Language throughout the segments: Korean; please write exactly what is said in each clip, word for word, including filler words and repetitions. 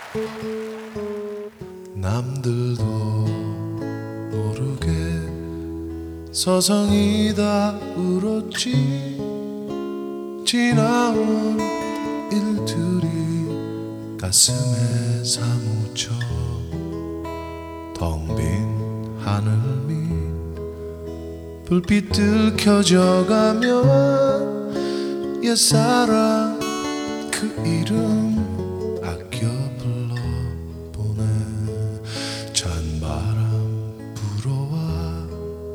남들도 모르게 서성이다 울었지. 지나온 일들이 가슴에 사무쳐 텅 빈 하늘 밑 불빛들 켜져가면 옛사랑 그 이름 아껴 불러보네. 찬바람 불어와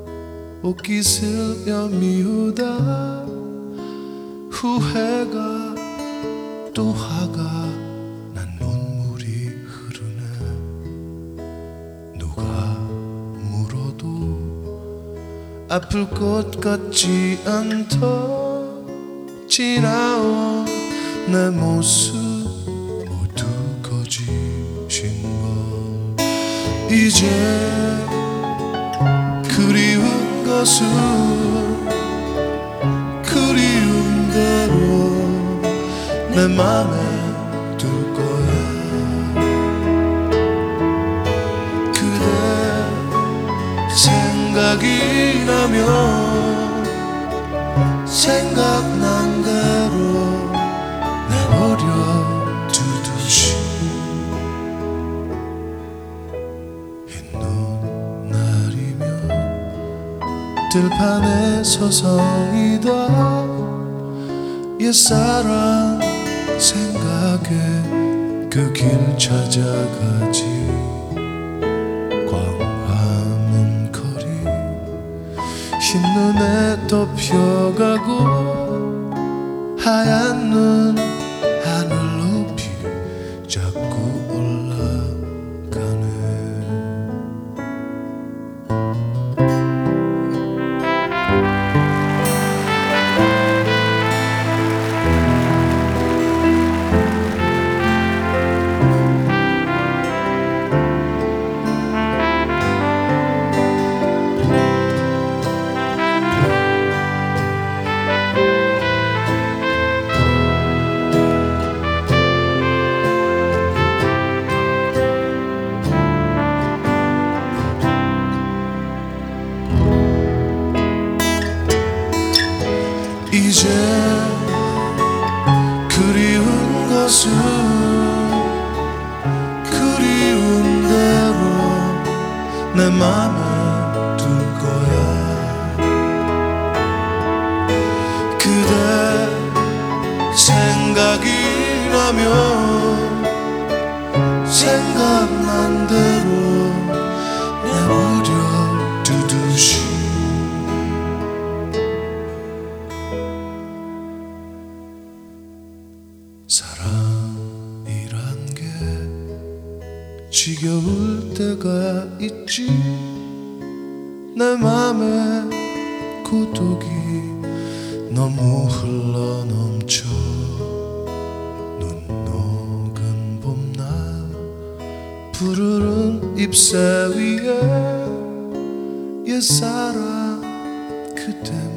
옷깃을 여미우다 후회가 또 화가 난 눈물이 흐르네. 누가 물어도 아플 것 같지 않다. 지나온 내 모습 모두 거짓인 걸. 이제 그리운 것은 그리운 대로 내 맘에 둘 거야. 그대 생각이 나면 생각난 대로 내버려 두듯이 흰눈 날이면 들판에 서성이다 옛사랑 생각에 그 길 찾아가지. 광화문 거리 흰눈에 덮여가고 하얀 눈 하늘 높이 자꾸 올라가네. 이제 그리운 것은 그리운 대로 내 맘에 둘 거야. 그대 생각이 나면 생각난 대로 내버려 두듯이. 사랑이란 게 지겨울 때가 있지. 내 맘에 고독이 너무 흘러넘쳐. 눈 녹은 봄날 푸르른 잎새 위에 옛사랑 그때